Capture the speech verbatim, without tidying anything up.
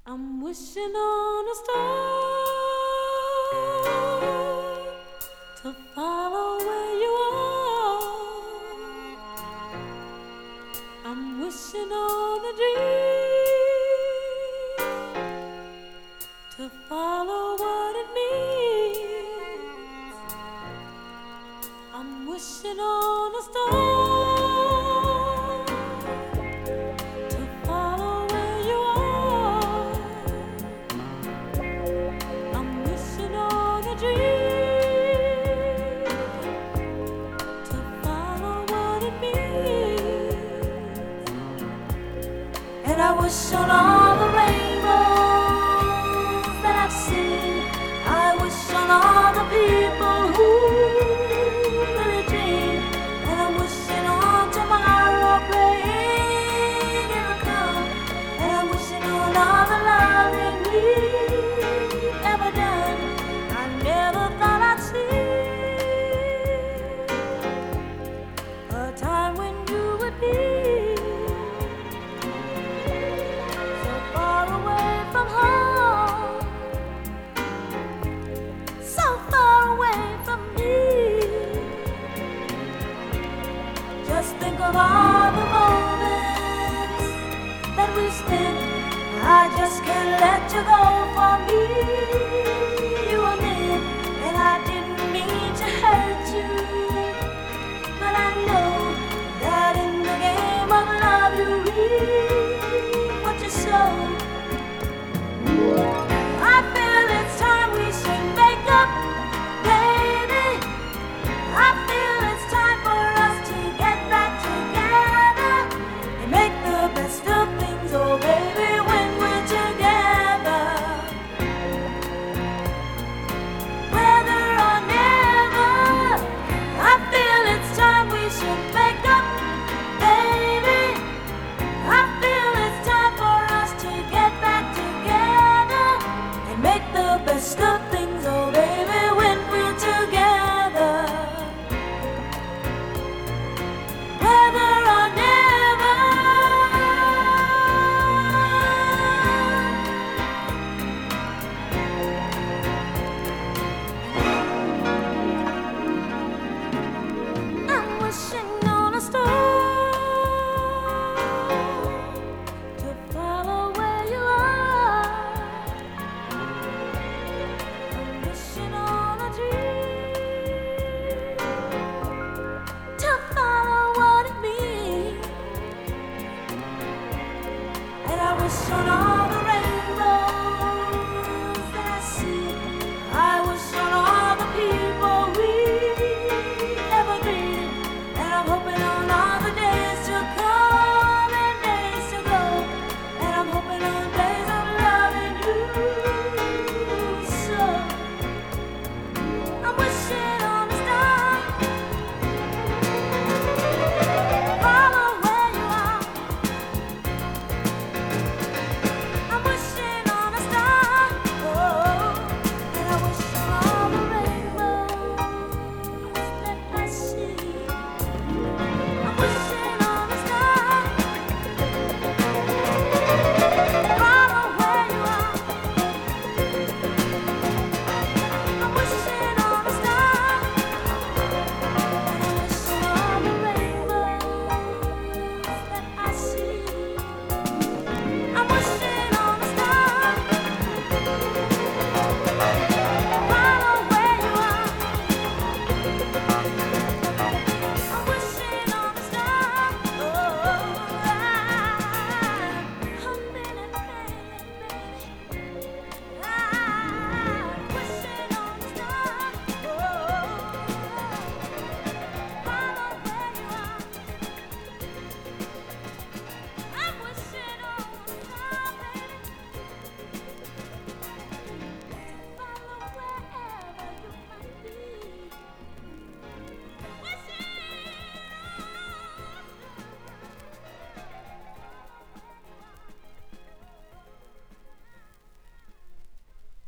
I'm wishing on a star to follow where you are. I'm wishing on a dream to follow what it means. I'm wishing on a star to follow where you are. I'm wishing on a dream to follow what it means. And I wish on all the rainbows that I've seen. I wish on all the people who really dream. And I'm wishing on tomorrow, praying it'll come. And I'm wishing on all the love that we've ever done. I never thought I'd see a time when you would be so far away from home, so far away from me. Just think of all the moments that we spent. I just can't let you go for me. You were meant, and I didn't mean to hurt you, but I know that in the game of love you reap what you sow.